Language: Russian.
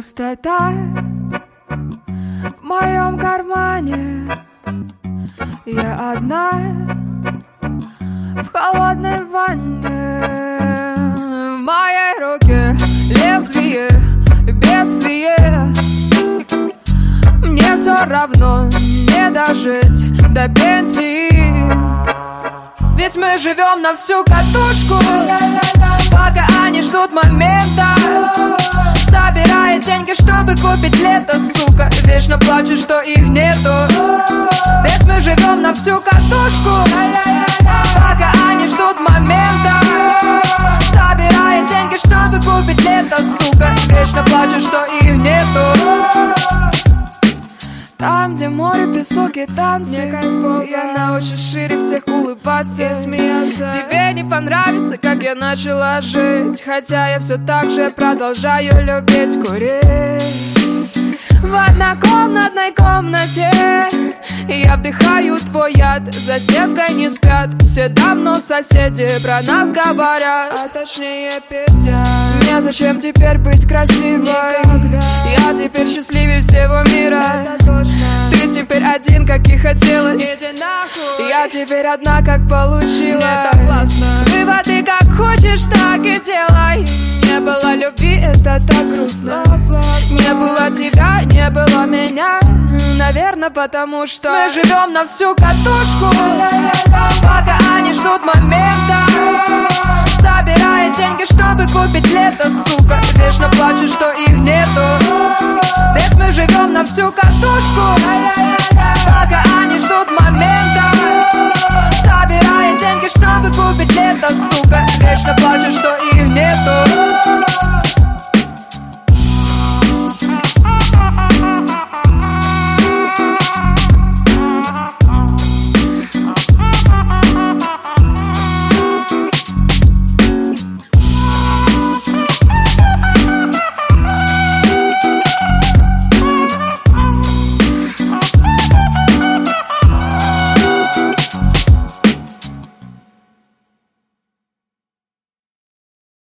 Пустота в моем кармане. Я одна в холодной ванне. В моей руке лезвие, бедствие. Мне все равно не дожить до пенсии. Ведь мы живем на всю катушку, пока они ждут момента. Собирая деньги, чтобы купить лето, сука. Вечно плачут, что их нету. Ведь мы живем на всю катушку, пока они ждут момента. Собирая деньги, чтобы купить лето, сука. Вечно плачут, что их нету. Там, где море, песок и танцы, я научусь шире всех улыбаться и смеяться. Тебе не понравится, как я начала жить, хотя я все так же продолжаю любить курить. В однокомнатной комнате я вдыхаю твой яд, за стенкой не спят. Все давно соседи про нас говорят, а точнее пиздят. Мне зачем теперь быть красивой? Никогда. Я теперь счастливее всего мира. Ты теперь один, как и хотелось. Иди нахуй. Я теперь одна, как получилось. Выводы как хочешь, так и делай. Не было любви, это так грустно. Не было тебя, не было меня. Наверное, потому что мы живем на всю катушку, пока они ждут момента. Собирая деньги, чтобы купить лето, сука. Вечно плачут, что их нету. Ведь мы живем на всю катушку,